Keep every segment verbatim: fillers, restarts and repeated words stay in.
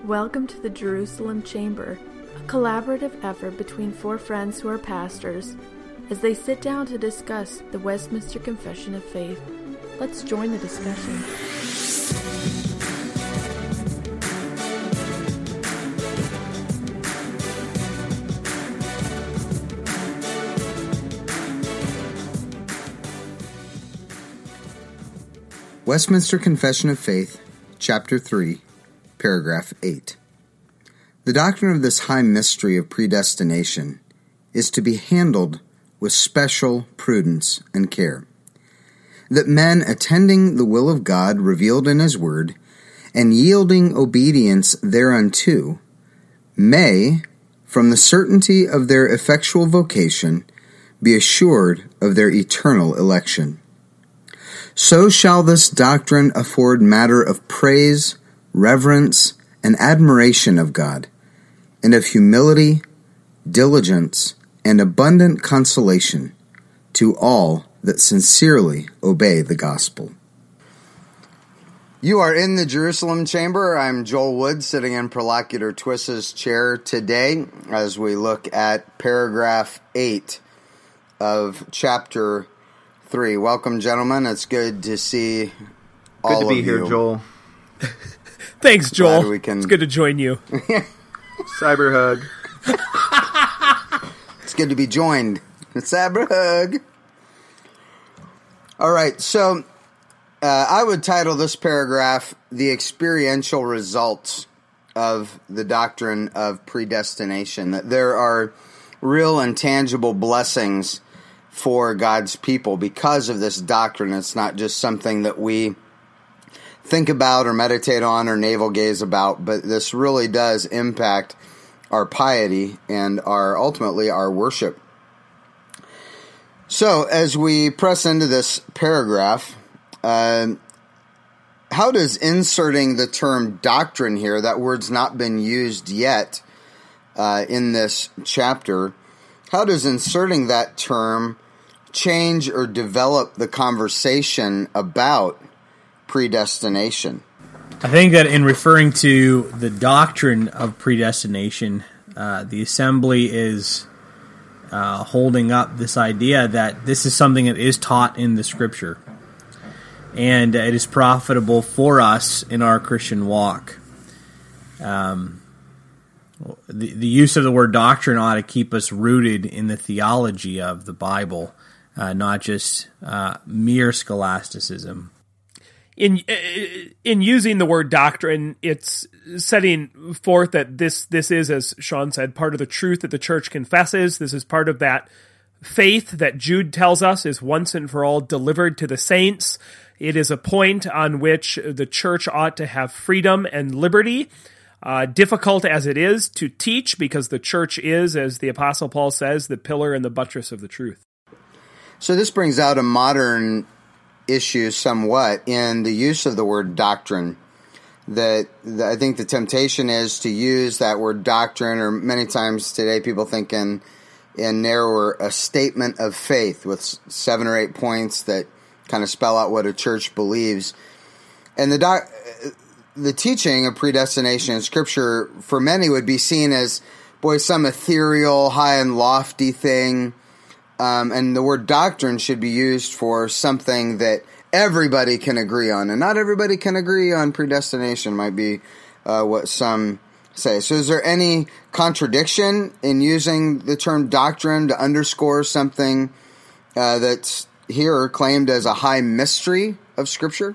Welcome to the Jerusalem Chamber, a collaborative effort between four friends who are pastors as they sit down to discuss the Westminster Confession of Faith. Let's join the discussion. Westminster Confession of Faith, Chapter three, Paragraph eight. The doctrine of this high mystery of predestination is to be handled with special prudence and care, that men attending the will of God revealed in His Word, and yielding obedience thereunto, may, from the certainty of their effectual vocation, be assured of their eternal election. So shall this doctrine afford matter of praise, reverence, and admiration of God, and of humility, diligence, and abundant consolation to all that sincerely obey the gospel. You are in the Jerusalem Chamber. I'm Joel Wood, sitting in Prolocutor Twiss's chair today as we look at paragraph eight of chapter three. Welcome, gentlemen. It's good to see all of you. Good to be here, Joel. Thanks, Joel. We can... It's good to join you. Cyber hug. It's good to be joined. Cyber hug. All right, so uh, I would title this paragraph, The Experiential Results of the Doctrine of Predestination. That there are real and tangible blessings for God's people because of this doctrine. It's not just something that we think about or meditate on or navel gaze about, but this really does impact our piety and our ultimately our worship. So as we press into this paragraph, uh, how does inserting the term doctrine here, that word's not been used yet uh, in this chapter, how does inserting that term change or develop the conversation about predestination? I think that in referring to the doctrine of predestination, uh, the assembly is uh, holding up this idea that this is something that is taught in the Scripture, and it is profitable for us in our Christian walk. Um, the, the use of the word doctrine ought to keep us rooted in the theology of the Bible, uh, not just uh, mere scholasticism. In in using the word doctrine, it's setting forth that this this is, as Sean said, part of the truth that the church confesses. This is part of that faith that Jude tells us is once and for all delivered to the saints. It is a point on which the church ought to have freedom and liberty, uh, difficult as it is to teach, because the church is, as the Apostle Paul says, the pillar and the buttress of the truth. So this brings out a modern issue somewhat in the use of the word doctrine. That, that I think the temptation is to use that word doctrine, or many times today people think in, in narrower a statement of faith with seven or eight points that kind of spell out what a church believes. And the doc, the teaching of predestination in Scripture for many would be seen as, boy, some ethereal, high and lofty thing. Um, and the word doctrine should be used for something that everybody can agree on. And not everybody can agree on predestination, might be uh, what some say. So is there any contradiction in using the term doctrine to underscore something uh, that's here claimed as a high mystery of Scripture?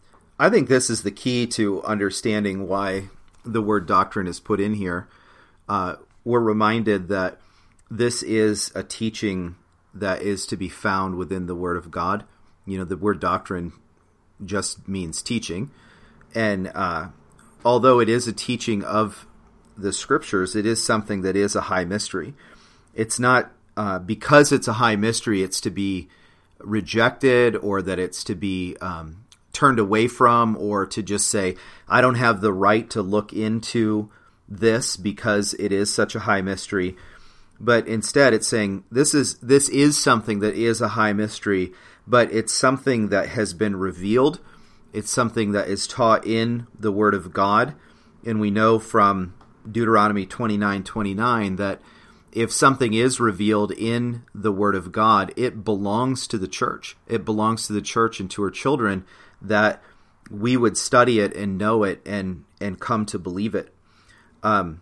I think this is the key to understanding why the word doctrine is put in here. Uh, we're reminded that this is a teaching that is to be found within the Word of God. You know, the word doctrine just means teaching. And uh, although it is a teaching of the Scriptures, it is something that is a high mystery. It's not, uh, because it's a high mystery, it's to be rejected, or that it's to be um, turned away from, or to just say, I don't have the right to look into this because it is such a high mystery. But instead, it's saying this is this is something that is a high mystery, but it's something that has been revealed. It's something that is taught in the Word of God. and we know from Deuteronomy twenty-nine twenty-nine that if something is revealed in the Word of God, it belongs to the church. It belongs to the church and to her children, that we would study it and know it and and come to believe it. Um,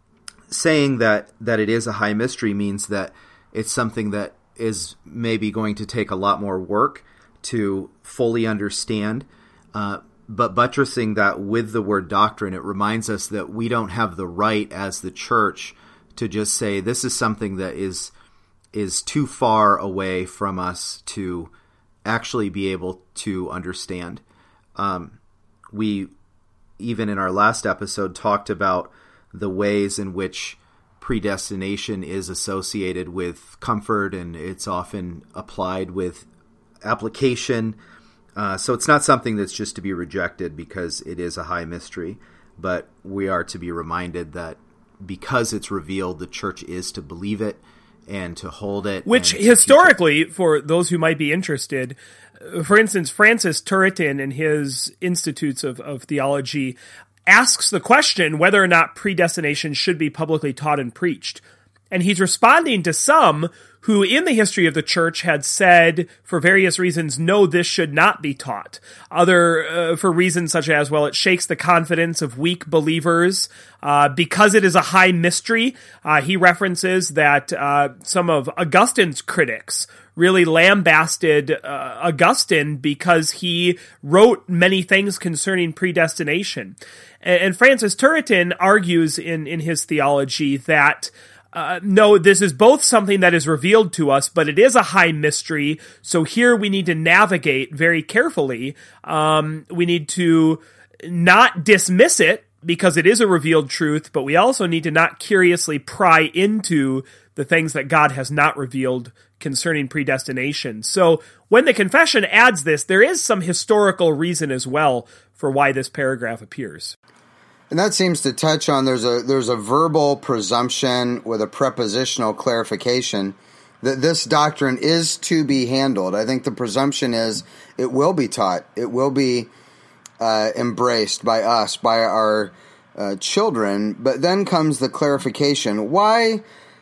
saying that, that it is a high mystery means that it's something that is maybe going to take a lot more work to fully understand. Uh, but buttressing that with the word doctrine, it reminds us that we don't have the right as the church to just say this is something that is is too far away from us to actually be able to understand. Um, we, even in our last episode, talked about the ways in which predestination is associated with comfort, and it's often applied with application. Uh, so it's not something that's just to be rejected because it is a high mystery, but we are to be reminded that because it's revealed, the church is to believe it and to hold it. Which historically, for those who might be interested, for instance, Francis Turretin in his Institutes of, of Theology asks the question whether or not predestination should be publicly taught and preached. And he's responding to some who in the history of the church had said, for various reasons, no, this should not be taught. Other, uh, for reasons such as, well, it shakes the confidence of weak believers. Uh, because it is a high mystery, uh, he references that uh, some of Augustine's critics really lambasted uh, Augustine because he wrote many things concerning predestination. And, and Francis Turretin argues in, in his theology that Uh, no, this is both something that is revealed to us, but it is a high mystery. So here we need to navigate very carefully. Um, we need to not dismiss it because it is a revealed truth, but we also need to not curiously pry into the things that God has not revealed concerning predestination. So when the confession adds this, there is some historical reason as well for why this paragraph appears. And that seems to touch on there's a there's a verbal presumption with a prepositional clarification that this doctrine is to be handled. I think the presumption is it will be taught. It will be uh, embraced by us, by our uh, children. But then comes the clarification. Why,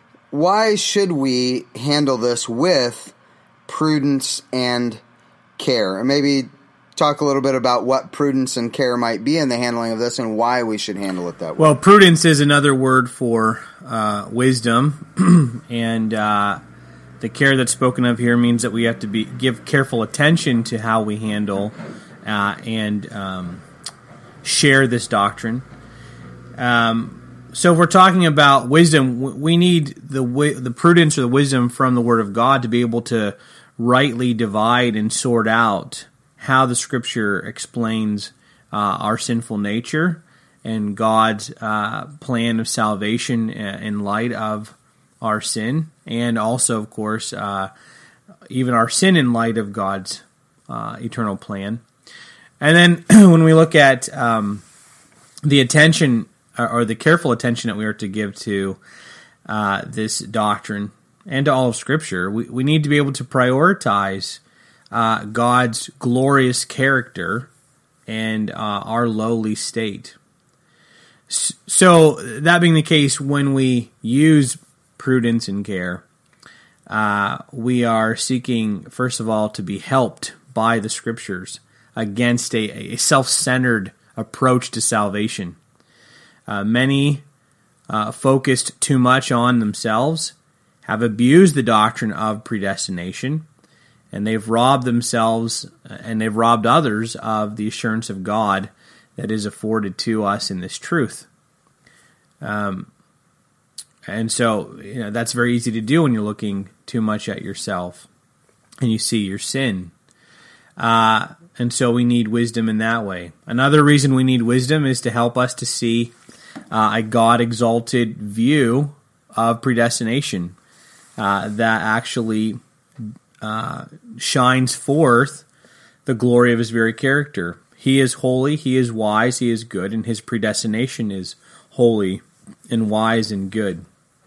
why should we handle this with prudence and care? And maybe talk a little bit about what prudence and care might be in the handling of this and why we should handle it that way. Well, prudence is another word for uh, wisdom, and uh, the care that's spoken of here means that we have to be give careful attention to how we handle uh, and um, share this doctrine. Um, so if we're talking about wisdom, we need the the prudence or the wisdom from the Word of God to be able to rightly divide and sort out how the Scripture explains uh, our sinful nature and God's uh, plan of salvation in light of our sin, and also, of course, uh, even our sin in light of God's uh, eternal plan. And then when we look at um, the attention or the careful attention that we are to give to uh, this doctrine and to all of Scripture, we, we need to be able to prioritize Uh, God's glorious character and uh, our lowly state. So, that being the case, when we use prudence and care, uh, we are seeking, first of all, to be helped by the Scriptures against a, a self-centered approach to salvation. Uh, many uh, focused too much on themselves have abused the doctrine of predestination, and they've robbed themselves and they've robbed others of the assurance of God that is afforded to us in this truth. Um, and so, you know, that's very easy to do when you're looking too much at yourself and you see your sin. Uh, and so we need wisdom in that way. Another reason we need wisdom is to help us to see uh, a God-exalted view of predestination uh, that actually Uh, shines forth the glory of his very character. He is holy, he is wise, he is good, and his predestination is holy and wise and good.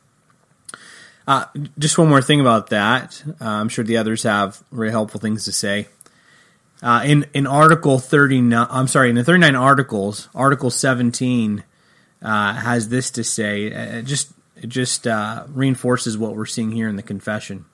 Uh, just one more thing about that. Uh, I'm sure the others have very helpful things to say. Uh, in in Article thirty-nine, I'm sorry, in the thirty-nine Articles, Article seventeen uh, has this to say. It just it just uh, reinforces what we're seeing here in the confession.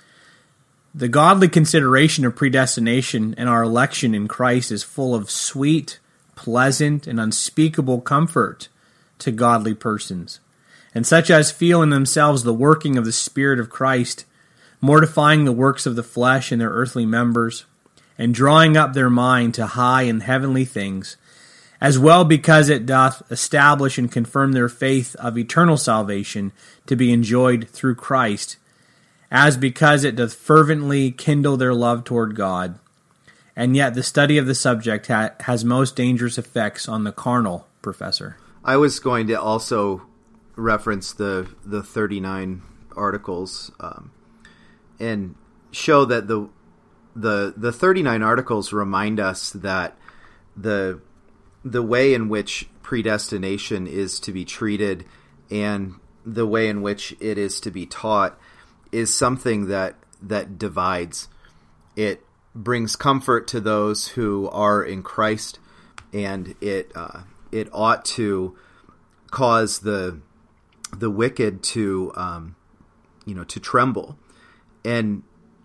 The godly consideration of predestination and our election in Christ is full of sweet, pleasant, and unspeakable comfort to godly persons, and such as feel in themselves the working of the Spirit of Christ, mortifying the works of the flesh in their earthly members, and drawing up their mind to high and heavenly things, as well because it doth establish and confirm their faith of eternal salvation to be enjoyed through Christ, as because it doth fervently kindle their love toward God. And yet the study of the subject ha- has most dangerous effects on the carnal, Professor. I was going to also reference the the thirty-nine articles um, and show that the the the thirty-nine articles remind us that the the way in which predestination is to be treated and the way in which it is to be taught is something that that divides. It brings comfort to those who are in Christ, and it uh, it ought to cause the the wicked to um, you know to tremble. And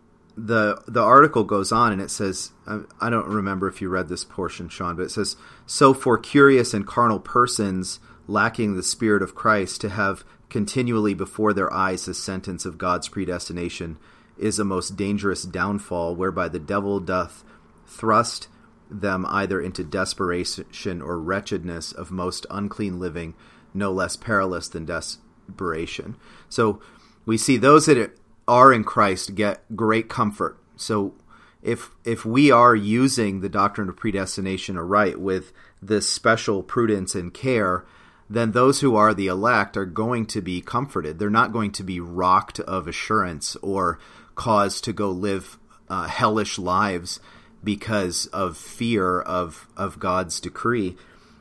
the the article goes on, and it says, I, I don't remember if you read this portion, Sean, but it says, "So for curious and carnal persons lacking the Spirit of Christ to have continually before their eyes the sentence of God's predestination is a most dangerous downfall, whereby the devil doth thrust them either into desperation or wretchedness of most unclean living, no less perilous than desperation." So we see those that are in Christ get great comfort. So if if we are using the doctrine of predestination aright with this special prudence and care, then those who are the elect are going to be comforted. They're not going to be rocked of assurance or caused to go live uh, hellish lives because of fear of, of God's decree.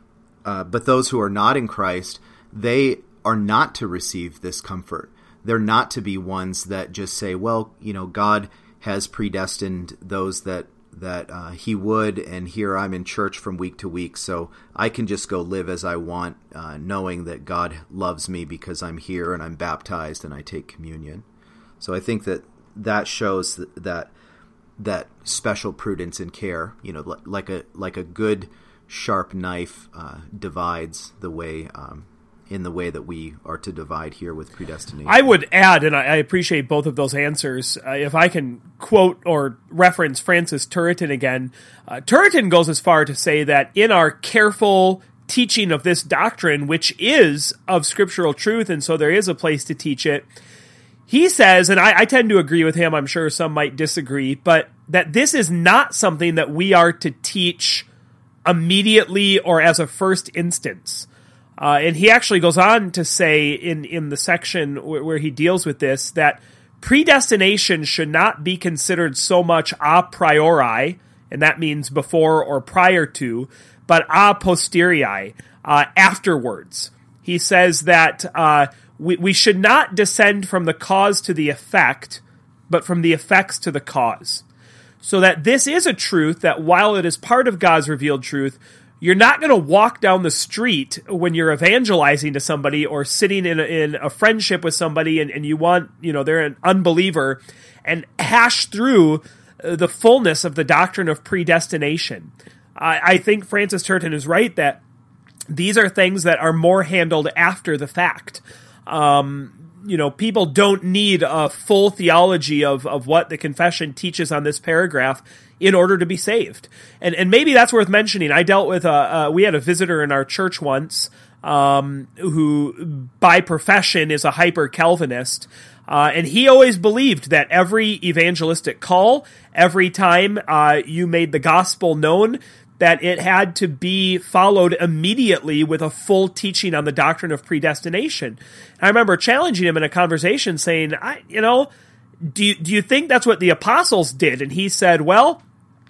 Uh, but those who are not in Christ, they are not to receive this comfort. They're not to be ones that just say, well, you know, God has predestined those that that uh, he would, and here I'm in church from week to week, so I can just go live as I want, uh, knowing that God loves me because I'm here and I'm baptized and I take communion. So I think that that shows that that, that special prudence and care, you know, like a like a good sharp knife uh, divides the way um, in the way that we are to divide here with predestination. I would add, and I appreciate both of those answers, uh, if I can quote or reference Francis Turretin again. Uh, Turretin goes as far to say that in our careful teaching of this doctrine, which is of scriptural truth, and so there is a place to teach it, he says, and I, I tend to agree with him, I'm sure some might disagree, but that this is not something that we are to teach immediately or as a first instance. Uh, and he actually goes on to say in, in the section where, where he deals with this that predestination should not be considered so much a priori, and that means before or prior to, but a posteriori, uh, afterwards. He says that uh, we, we should not descend from the cause to the effect, but from the effects to the cause. So that this is a truth that while it is part of God's revealed truth, you're not going to walk down the street when you're evangelizing to somebody or sitting in a, in a friendship with somebody and, and you want, you know, they're an unbeliever, and hash through the fullness of the doctrine of predestination. I, I think Francis Turretin is right that these are things that are more handled after the fact. Um, you know, people don't need a full theology of, of what the confession teaches on this paragraph in order to be saved. And and maybe that's worth mentioning. I dealt with, a, uh, we had a visitor in our church once um, who by profession is a hyper-Calvinist. Uh, and he always believed that every evangelistic call, every time uh, you made the gospel known, that it had to be followed immediately with a full teaching on the doctrine of predestination. I remember challenging him in a conversation saying, I, you know, do you, do you think that's what the apostles did? And he said, well,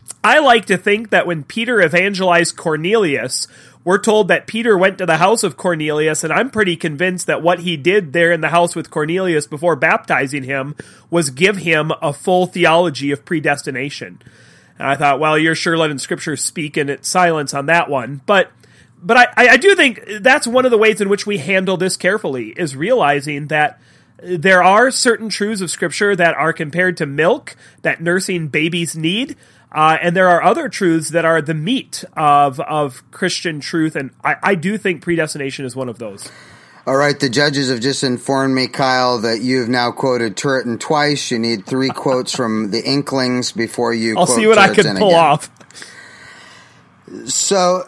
I like to think that when Peter evangelized Cornelius, we're told that Peter went to the house of Cornelius, and I'm pretty convinced that what he did there in the house with Cornelius before baptizing him was give him a full theology of predestination. And I thought, well, you're sure letting Scripture speak in its silence on that one. But but I, I do think that's one of the ways in which we handle this carefully, is realizing that there are certain truths of Scripture that are compared to milk that nursing babies need, uh, and there are other truths that are the meat of of Christian truth, and I, I do think predestination is one of those. All right, the judges have just informed me, Kyle, that you've now quoted Turretin twice. You need three quotes from the Inklings before you I'll quote see what Turretin I can pull again. off. So,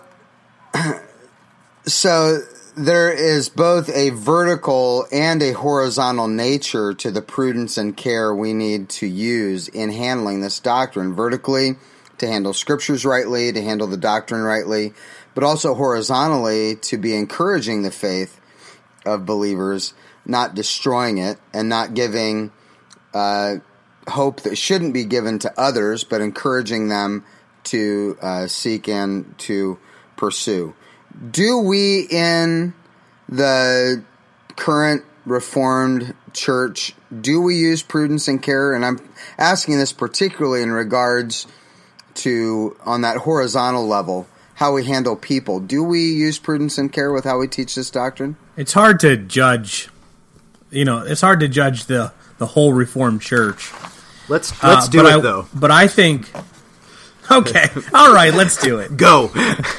so there is both a vertical and a horizontal nature to the prudence and care we need to use in handling this doctrine. Vertically, to handle scriptures rightly, to handle the doctrine rightly, but also horizontally to be encouraging the faith of believers, not destroying it, and not giving uh, hope that shouldn't be given to others, but encouraging them to uh, seek and to pursue. Do we in the current Reformed Church, do we use prudence and care? And I'm asking this particularly in regards to, on that horizontal level, how we handle people. Do we use prudence and care with how we teach this doctrine? It's hard to judge, you know, it's hard to judge the, the whole Reformed Church. Let's let's uh, do it, I, though. But I think, okay, all right, let's do it. Go.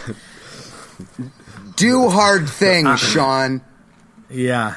Do hard things, Sean. Yeah.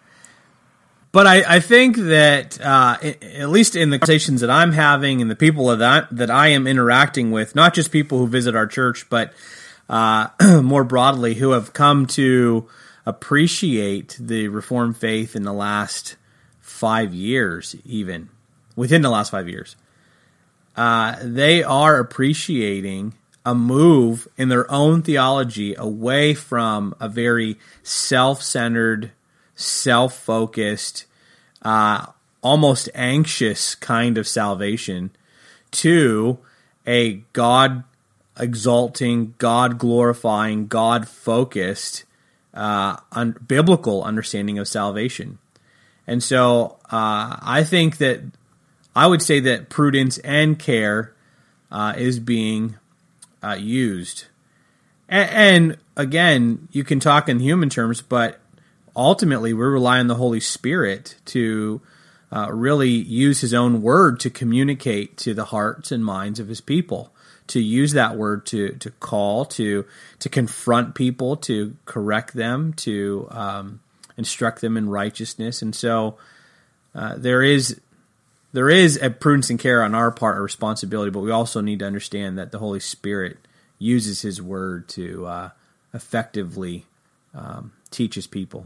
But I, I think that, uh, at least in the conversations that I'm having and the people that, that I am interacting with, not just people who visit our church, but uh, more broadly, who have come to appreciate the Reformed faith in the last five years, even, within the last five years, uh, they are appreciating a move in their own theology away from a very self-centered, self-focused, uh, almost anxious kind of salvation to a God-exalting, God-glorifying, God-focused, uh, un- biblical understanding of salvation. And so uh, I think that I would say that prudence and care uh, is being uh, used. And, and again, you can talk in human terms, but ultimately, we rely on the Holy Spirit to uh, really use His own word to communicate to the hearts and minds of His people, to use that word to to call, to to confront people, to correct them, to um, instruct them in righteousness. And so uh, there is there is a prudence and care on our part, a responsibility, but we also need to understand that the Holy Spirit uses His word to uh, effectively um, teach His people.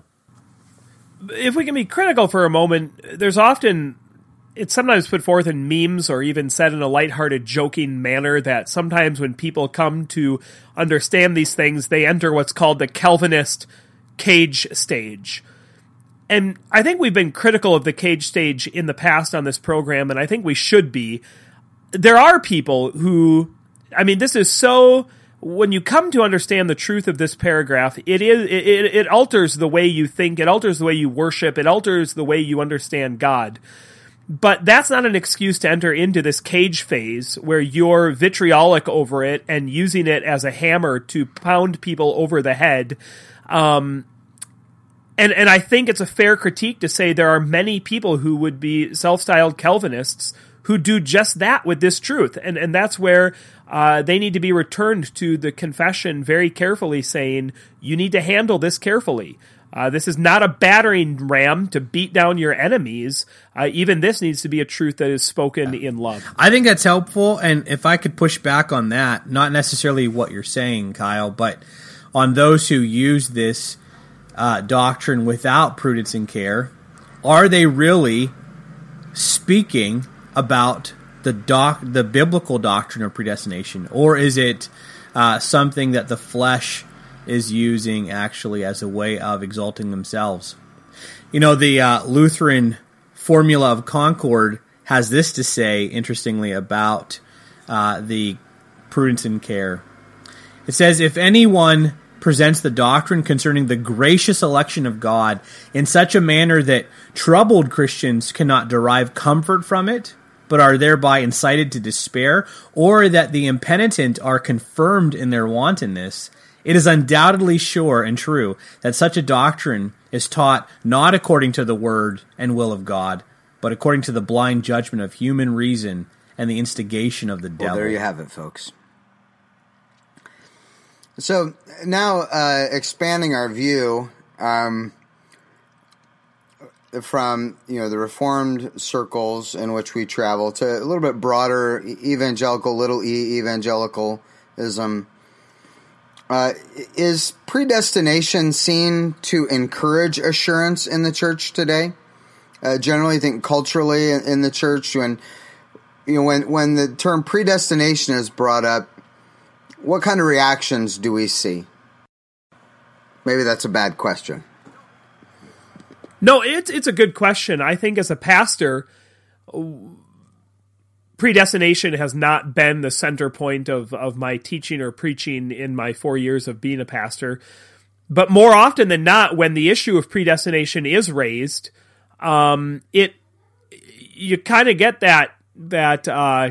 If we can be critical for a moment, there's often, it's sometimes put forth in memes or even said in a lighthearted, joking manner that sometimes when people come to understand these things, they enter what's called the Calvinist cage stage. And I think we've been critical of the cage stage in the past on this program, and I think we should be. There are people who, I mean, this is so... When you come to understand the truth of this paragraph, it is it, it alters the way you think, it alters the way you worship, it alters the way you understand God. But that's not an excuse to enter into this cage phase where you're vitriolic over it and using it as a hammer to pound people over the head. Um, and and I think it's a fair critique to say there are many people who would be self-styled Calvinists who do just that with this truth. And and that's where uh, they need to be returned to the confession very carefully, saying, you need to handle this carefully. Uh, this is not a battering ram to beat down your enemies. Uh, even this needs to be a truth that is spoken in love. I think that's helpful, and if I could push back on that, not necessarily what you're saying, Kyle, but on those who use this uh, doctrine without prudence and care, are they really speaking about the doc, the biblical doctrine of predestination, or is it uh, something that the flesh is using actually as a way of exalting themselves? You know, the uh, Lutheran Formula of Concord has this to say, interestingly, about uh, the prudence and care. It says, if anyone presents the doctrine concerning the gracious election of God in such a manner that troubled Christians cannot derive comfort from it, but are thereby incited to despair, or that the impenitent are confirmed in their wantonness, It is undoubtedly sure and true that such a doctrine is taught not according to the word and will of God, but according to the blind judgment of human reason and the instigation of the devil. Well, there you have it, folks. So now, uh, expanding our view um, from you know the Reformed circles in which we travel to a little bit broader evangelical, little e evangelicalism, uh, is predestination seen to encourage assurance in the church today? Uh, generally, I think culturally in the church, when you know when when the term predestination is brought up, what kind of reactions do we see? Maybe that's a bad question. No, it's it's a good question. I think as a pastor, predestination has not been the center point of, of my teaching or preaching in my four years of being a pastor. But more often than not, when the issue of predestination is raised, um, it you kind of get that that uh,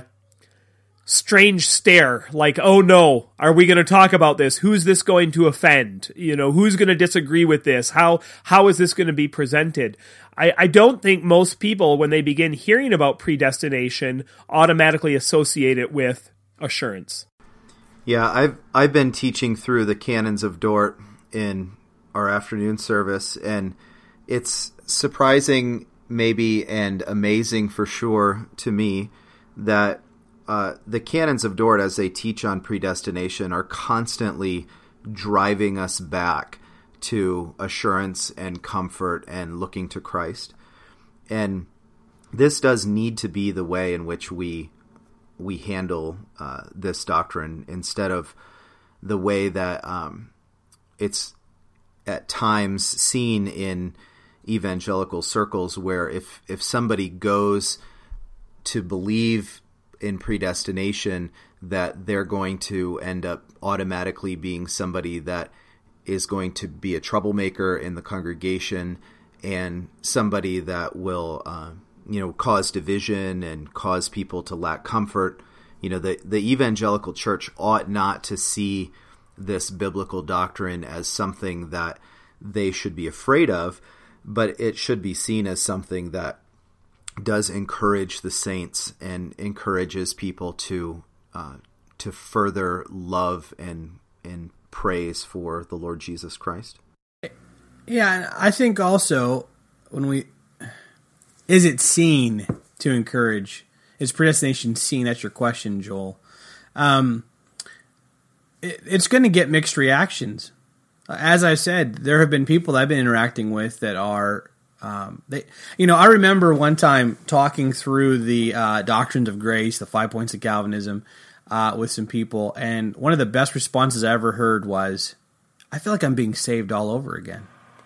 strange stare, like, oh no, are we going to talk about this? Who's this going to offend? You know, who's going to disagree with this? How how is this going to be presented? I, I don't think most people, when they begin hearing about predestination, automatically associate it with assurance. Yeah, I've I've been teaching through the Canons of Dort in our afternoon service, and it's surprising maybe and amazing for sure to me that uh, the Canons of Dort, as they teach on predestination, are constantly driving us back to assurance and comfort and looking to Christ. And this does need to be the way in which we we handle uh, this doctrine, instead of the way that um, it's at times seen in evangelical circles, where if, if somebody goes to believe in predestination, that they're going to end up automatically being somebody that is going to be a troublemaker in the congregation, and somebody that will uh, you know, cause division and cause people to lack comfort. You know, the, the evangelical church ought not to see this biblical doctrine as something that they should be afraid of, but it should be seen as something that does encourage the saints and encourages people to uh, to further love and and praise for the Lord Jesus Christ. Yeah, and I think also when we is it seen to encourage? Is predestination seen? That's your question, Joel. Um, it, it's going to get mixed reactions. As I said, there have been people that I've been interacting with that are, um, they, you know, I remember one time talking through the uh, doctrines of grace, the five points of Calvinism, uh, with some people, and one of the best responses I ever heard was, "I feel like I'm being saved all over again."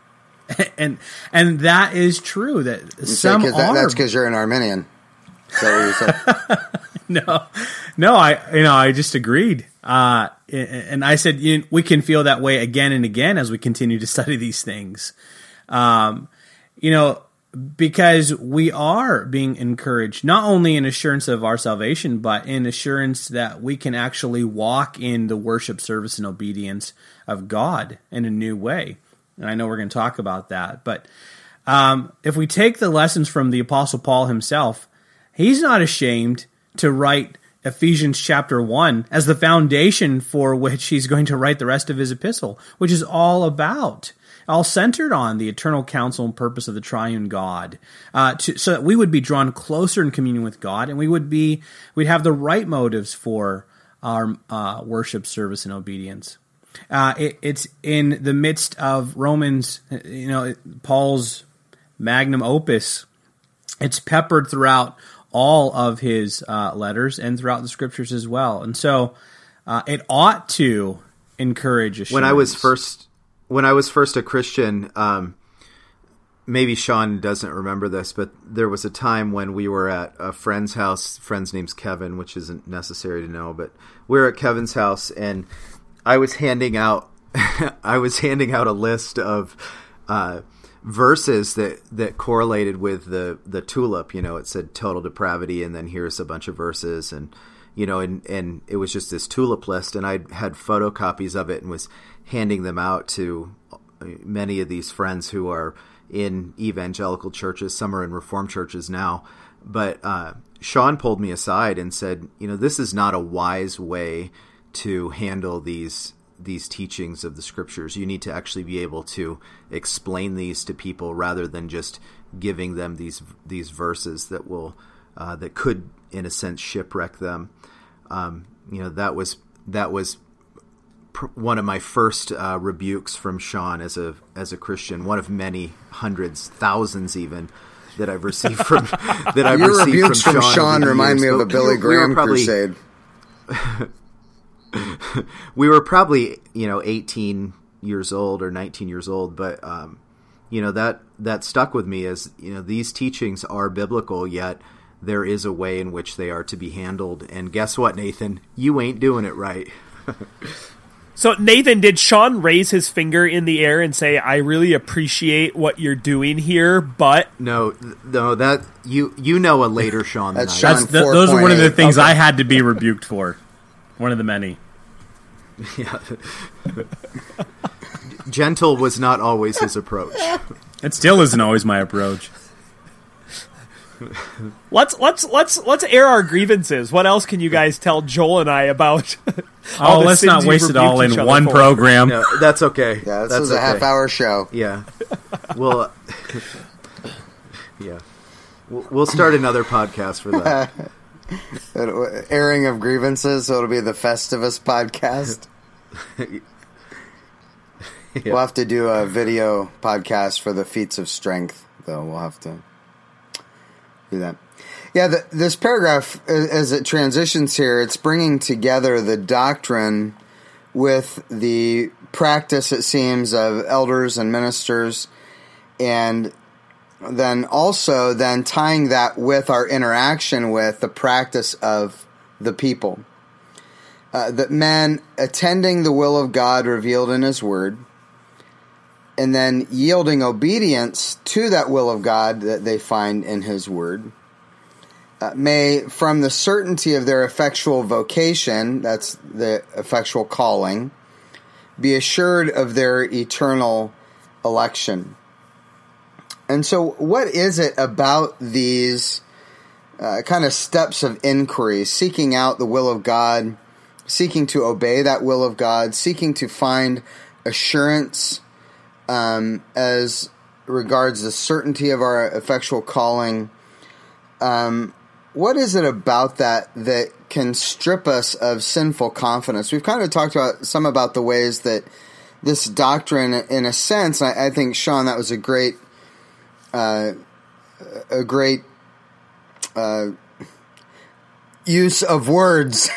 and and that is true. That you some say, are. That, that's because you're an Arminian. Is that what you said? no, no, I you know I just agreed, uh, and I said you know, we can feel that way again and again as we continue to study these things, um, you know, because we are being encouraged not only in assurance of our salvation, but in assurance that we can actually walk in the worship, service, and obedience of God in a new way. And I know we're going to talk about that, but um, if we take the lessons from the Apostle Paul himself, he's not ashamed to write Ephesians chapter one as the foundation for which he's going to write the rest of his epistle, which is all about, all centered on the eternal counsel and purpose of the triune God, uh, to, so that we would be drawn closer in communion with God, and we would be, we'd have the right motives for our uh, worship, service, and obedience. Uh, it, it's in the midst of Romans, you know, Paul's magnum opus. It's peppered throughout all of his uh, letters and throughout the scriptures as well, and so uh, it ought to encourage assurance. When I was first, when I was first a Christian, um, maybe Sean doesn't remember this, but there was a time when we were at a friend's house. Friend's name's Kevin, which isn't necessary to know, but we were at Kevin's house, and I was handing out, I was handing out a list of uh, verses that, that correlated with the, the tulip. You know, it said total depravity, and then here's a bunch of verses, and you know, and, and it was just this tulip list, and I had photocopies of it and was handing them out to many of these friends who are in evangelical churches. Some are in Reformed churches now. But uh, Sean pulled me aside and said, you know, this is not a wise way to handle these these teachings of the Scriptures. You need to actually be able to explain these to people rather than just giving them these these verses that will uh, that could, in a sense, shipwreck them. Um, you know, that was that was pr- one of my first uh, rebukes from Sean as a as a Christian. One of many hundreds, thousands, even that I've received from that I've Your received rebukes from from Sean. Sean remind me of a Billy we were Graham probably, crusade. We were probably, you know, eighteen years old or nineteen years old, but, um, you know, that, that stuck with me as, you know, these teachings are biblical, yet there is a way in which they are to be handled. And guess what, Nathan? You ain't doing it right. So, Nathan, did Sean raise his finger in the air and say, I really appreciate what you're doing here, but... No, no, that, you, you know a later Sean than That's I do. Sean. That's the, those are one of the things Okay. I had to be rebuked for. One of the many. Yeah. Gentle was not always his approach. It still isn't always my approach. Let's let's let's let's air our grievances. What else can you guys tell Joel and I about? Oh, let's not waste it all in one program. No, that's okay. Yeah, this that's was a okay. half-hour show. Yeah. Well, yeah. We'll we'll start another podcast for that. Airing of grievances, so it'll be the Festivus podcast. Yeah. We'll have to do a video podcast for the feats of strength, though. We'll have to do that. Yeah, the, this paragraph, as it transitions here, it's bringing together the doctrine with the practice, it seems, of elders and ministers, and then also then tying that with our interaction with the practice of the people. Uh, that men attending the will of God revealed in His Word, and then yielding obedience to that will of God that they find in His Word, uh, may, from the certainty of their effectual vocation, that's the effectual calling, be assured of their eternal election. And so what is it about these uh, kind of steps of inquiry, seeking out the will of God, seeking to obey that will of God, seeking to find assurance um, as regards the certainty of our effectual calling? Um, what is it about that that can strip us of sinful confidence? We've kind of talked about some about the ways that this doctrine, in a sense, I, I think, Sean, that was a great Uh, a great uh, use of words.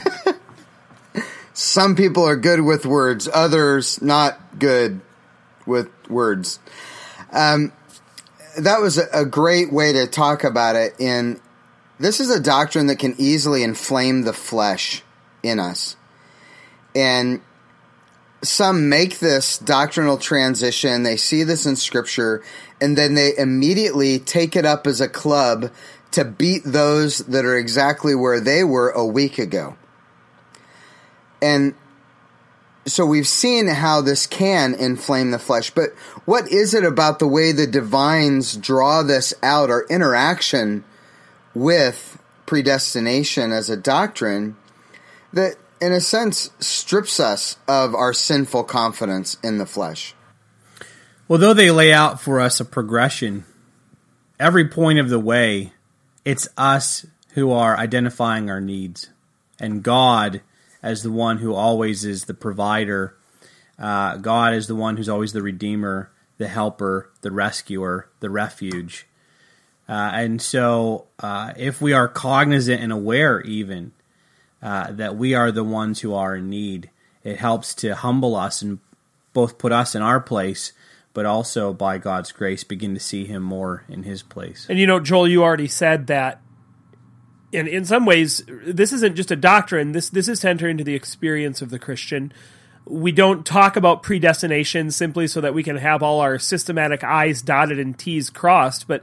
Some people are good with words, others not good with words. Um, that was a, a great way to talk about it. In this is a doctrine that can easily inflame the flesh in us, and some make this doctrinal transition. They see this in Scripture, and then they immediately take it up as a club to beat those that are exactly where they were a week ago. And so we've seen how this can inflame the flesh. But what is it about the way the divines draw this out, our interaction with predestination as a doctrine, that in a sense strips us of our sinful confidence in the flesh? Well, though they lay out for us a progression, every point of the way, it's us who are identifying our needs, and God as the one who always is the provider. Uh, God is the one who's always the redeemer, the helper, the rescuer, the refuge. Uh, and so uh, if we are cognizant and aware even uh, that we are the ones who are in need, it helps to humble us and both put us in our place, but also by God's grace begin to see Him more in His place. And you know, Joel, you already said that in in some ways this isn't just a doctrine. This this is to enter into the experience of the Christian. We don't talk about predestination simply so that we can have all our systematic I's dotted and T's crossed, but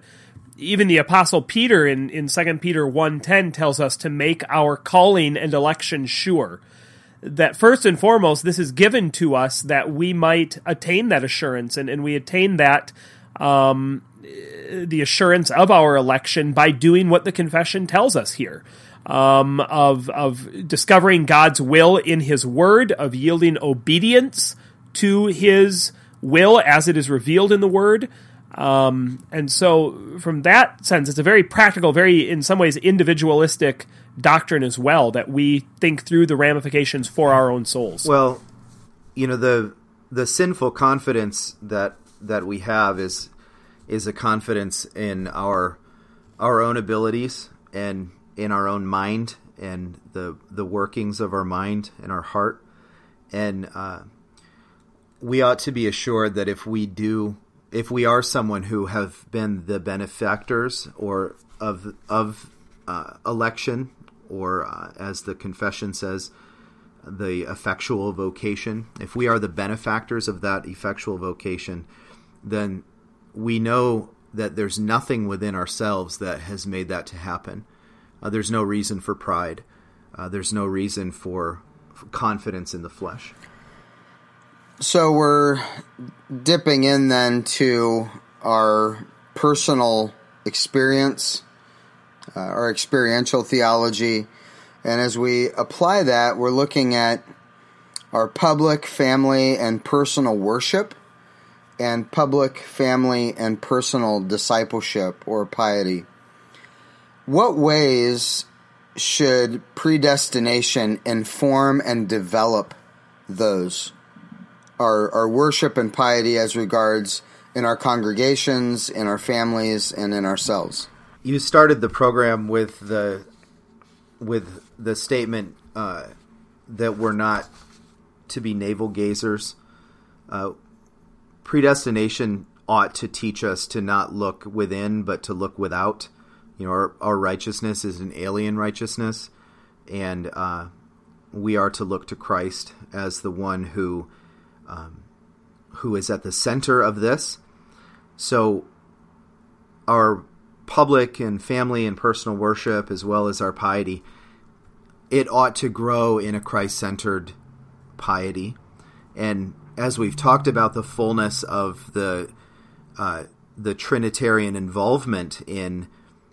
even the Apostle Peter in, in Second Peter one ten tells us to make our calling and election sure. That first and foremost, this is given to us that we might attain that assurance, and, and we attain that um, the assurance of our election by doing what the confession tells us here, um, of of discovering God's will in His Word, of yielding obedience to His will as it is revealed in the Word. Um, and so from that sense, it's a very practical, very, in some ways, individualistic doctrine as well, that we think through the ramifications for our own souls. Well, you know, the the sinful confidence that that we have is is a confidence in our our own abilities and in our own mind and the the workings of our mind and our heart. And uh, we ought to be assured that if we do If we are someone who have been the benefactors or of of uh, election, or uh, as the confession says, the effectual vocation, if we are the benefactors of that effectual vocation, then we know that there's nothing within ourselves that has made that to happen. Uh, there's no reason for pride. Uh, there's no reason for, for confidence in the flesh. So we're dipping in then to our personal experience, uh, our experiential theology. And as we apply that, we're looking at our public, family, and personal worship, and public, family, and personal discipleship or piety. What ways should predestination inform and develop those? Our, our worship and piety as regards in our congregations, in our families, and in ourselves. You started the program with the with the statement uh, that we're not to be navel gazers. Uh, predestination ought to teach us to not look within, but to look without. You know, our, our righteousness is an alien righteousness, and uh, we are to look to Christ as the one who. Um, who is at the center of this. So our public and family and personal worship, as well as our piety, it ought to grow in a Christ-centered piety. And as we've talked about the fullness of the uh, the Trinitarian involvement in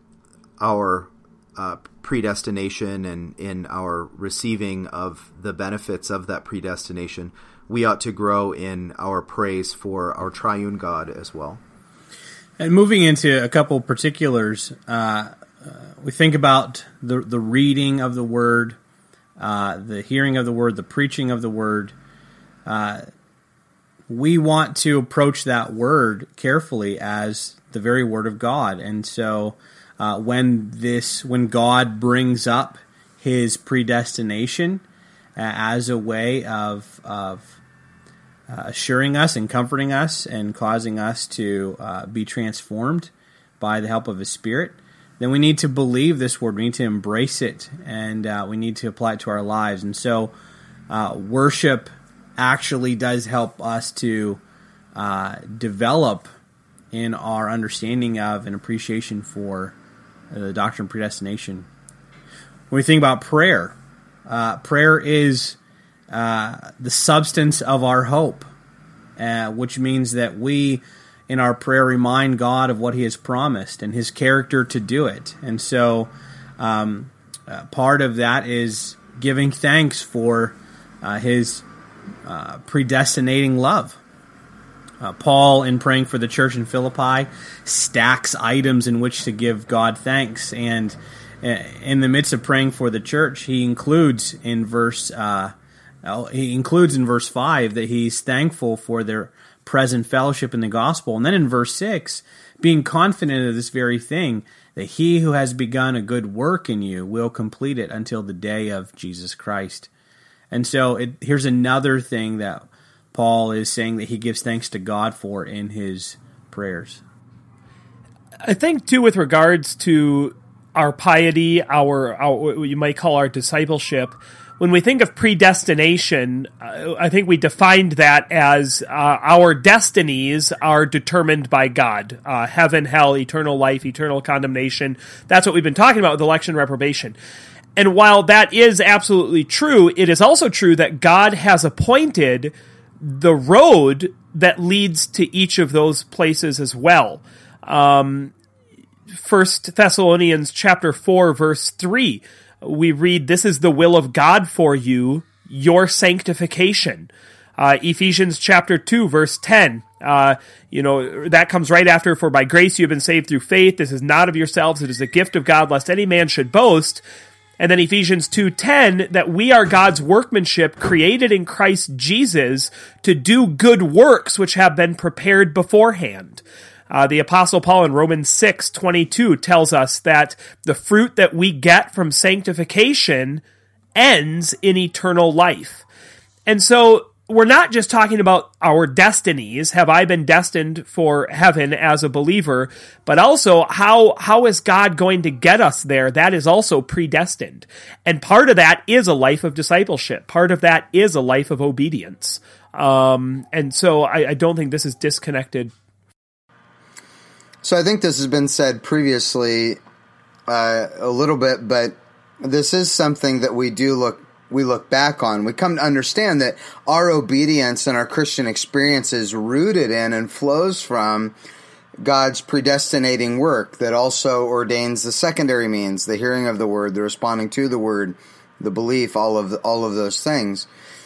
our uh, predestination and in our receiving of the benefits of that predestination, we ought to grow in our praise for our triune God as well. And moving into a couple particulars, uh, uh, we think about the the reading of the Word, uh, the hearing of the Word, the preaching of the Word. Uh, we want to approach that Word carefully as the very Word of God. And so uh, when this, when God brings up His predestination uh, as a way of of Uh, assuring us and comforting us and causing us to uh, be transformed by the help of His Spirit, then we need to believe this Word. We need to embrace it, and uh, we need to apply it to our lives. And so uh, worship actually does help us to uh, develop in our understanding of and appreciation for uh, the doctrine of predestination. When we think about prayer, uh, prayer is Uh, the substance of our hope, uh, which means that we, in our prayer, remind God of what He has promised and His character to do it. And so um, uh, part of that is giving thanks for uh, His uh, predestinating love. Uh, Paul, in praying for the church in Philippi, stacks items in which to give God thanks. And uh, in the midst of praying for the church, he includes in verse uh, He includes in verse five that he's thankful for their present fellowship in the gospel. And then in verse six, being confident of this very thing, that he who has begun a good work in you will complete it until the day of Jesus Christ. And so it, here's another thing that Paul is saying that he gives thanks to God for in his prayers. I think, too, with regards to our piety, our, our what you might call our discipleship, when we think of predestination, uh, I think we defined that as uh, our destinies are determined by God. Uh, heaven, hell, eternal life, eternal condemnation. That's what we've been talking about with election reprobation. And while that is absolutely true, it is also true that God has appointed the road that leads to each of those places as well. Um, First Thessalonians chapter four, verse three, we read, "This is the will of God for you, your sanctification." Uh, Ephesians chapter two, verse ten, uh, you know, that comes right after, "For by grace you have been saved through faith. This is not of yourselves. It is a gift of God, lest any man should boast." And then Ephesians two ten, that we are God's workmanship, created in Christ Jesus to do good works which have been prepared beforehand. Uh, the Apostle Paul in Romans six twenty-two tells us that the fruit that we get from sanctification ends in eternal life. And so we're not just talking about our destinies. Have I been destined for heaven as a believer? But also, how how is God going to get us there? That is also predestined. And part of that is a life of discipleship. Part of that is a life of obedience. Um, and so I, I don't think this is disconnected. So I think this has been said previously uh, a little bit, but this is something that we do look we look back on. We come to understand that our obedience and our Christian experience is rooted in and flows from God's predestinating work that also ordains the secondary means, the hearing of the word, the responding to the word, the belief, all of the, all of those things.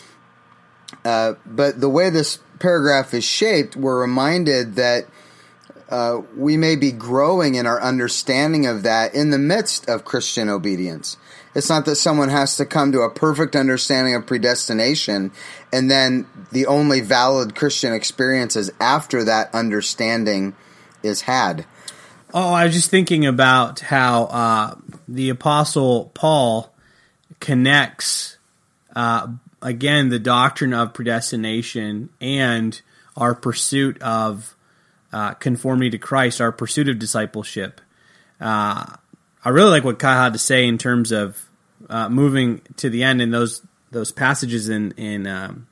Uh, but the way this paragraph is shaped, we're reminded that Uh, we may be growing in our understanding of that in the midst of Christian obedience. It's not that someone has to come to a perfect understanding of predestination and then the only valid Christian experience is after that understanding is had. Oh, I was just thinking about how uh, the Apostle Paul connects, uh, again, the doctrine of predestination and our pursuit of Uh, conformity to Christ, our pursuit of discipleship. Uh, I really like what Kyle had to say in terms of uh, moving to the end, and those those passages in in um,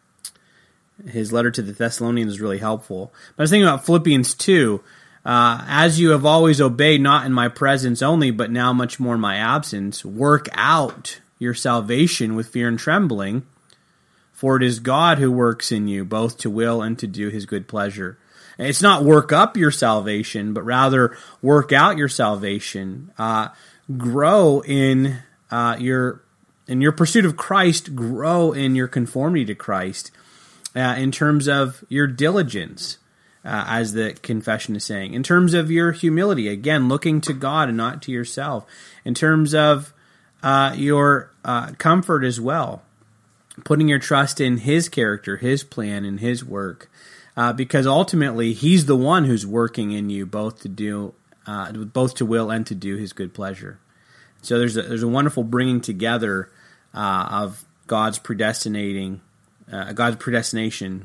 his letter to the Thessalonians is really helpful. But I was thinking about Philippians two. Uh, As you have always obeyed, not in my presence only, but now much more in my absence, work out your salvation with fear and trembling, for it is God who works in you, both to will and to do his good pleasure. It's not work up your salvation, but rather work out your salvation. Uh, grow in uh, your in your pursuit of Christ. Grow in your conformity to Christ. Uh, in terms of your diligence, uh, as the confession is saying. In terms of your humility, again, looking to God and not to yourself. In terms of uh, your uh, comfort as well, putting your trust in His character, His plan, and His work. Uh, because ultimately, He's the one who's working in you, both to do, uh, both to will and to do His good pleasure. So there's a, there's a wonderful bringing together uh, of God's predestinating, uh, God's predestination,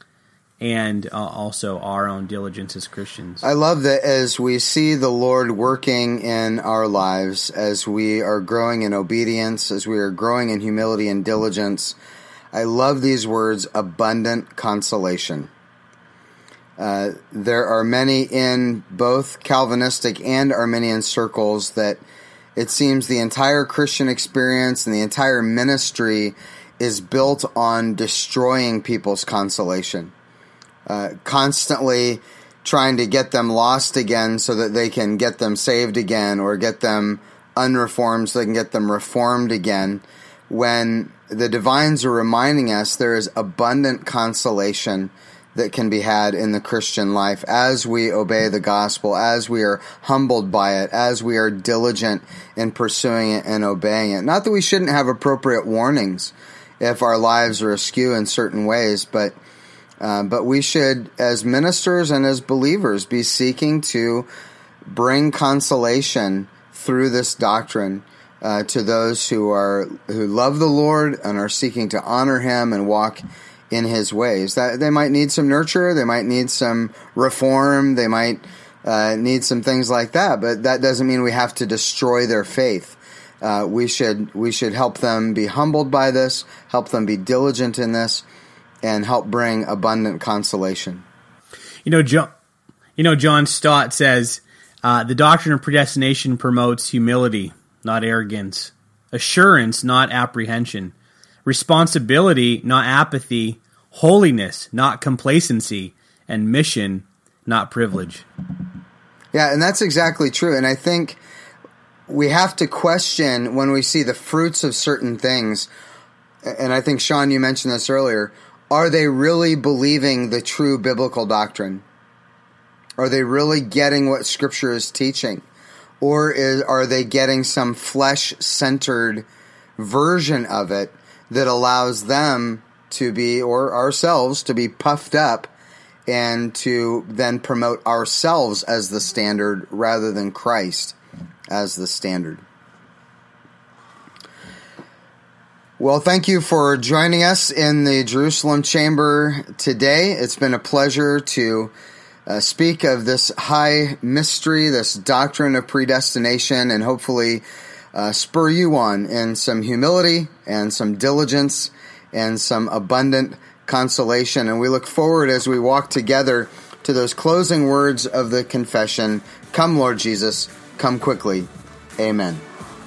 and uh, also our own diligence as Christians. I love that as we see the Lord working in our lives, as we are growing in obedience, as we are growing in humility and diligence. I love these words: abundant consolation. Uh, there are many in both Calvinistic and Arminian circles that it seems the entire Christian experience and the entire ministry is built on destroying people's consolation. Uh, constantly trying to get them lost again so that they can get them saved again, or get them unreformed so they can get them reformed again. When the divines are reminding us there is abundant consolation that can be had in the Christian life as we obey the gospel, as we are humbled by it, as we are diligent in pursuing it and obeying it. Not that we shouldn't have appropriate warnings if our lives are askew in certain ways, but uh, but we should, as ministers and as believers, be seeking to bring consolation through this doctrine uh, to those who are who love the Lord and are seeking to honor Him and walk in His ways. That they might need some nurture, they might need some reform, they might uh, need some things like that, but that doesn't mean we have to destroy their faith. Uh, we should we should help them be humbled by this, help them be diligent in this, and help bring abundant consolation. You know, John, you know, John Stott says, uh, the doctrine of predestination promotes humility, not arrogance, assurance, not apprehension, responsibility, not apathy, holiness, not complacency, and mission, not privilege. Yeah, and that's exactly true. And I think we have to question when we see the fruits of certain things, and I think, Sean, you mentioned this earlier, are they really believing the true biblical doctrine? Are they really getting what Scripture is teaching? Or is, are they getting some flesh-centered version of it that allows them to be, or ourselves, to be puffed up and to then promote ourselves as the standard rather than Christ as the standard? Well, thank you for joining us in the Jerusalem Chamber today. It's been a pleasure to uh, speak of this high mystery, this doctrine of predestination, and hopefully uh, spur you on in some humility and some diligence and some abundant consolation. And we look forward as we walk together to those closing words of the confession, "Come, Lord Jesus, come quickly. Amen."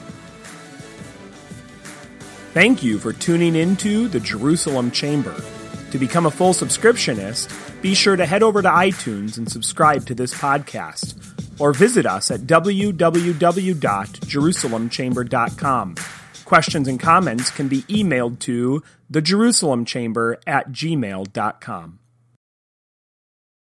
Thank you for tuning into the Jerusalem Chamber. To become a full subscriptionist, be sure to head over to iTunes and subscribe to this podcast, or visit us at w w w dot jerusalem chamber dot com. Questions and comments can be emailed to the jerusalem chamber at gmail dot com.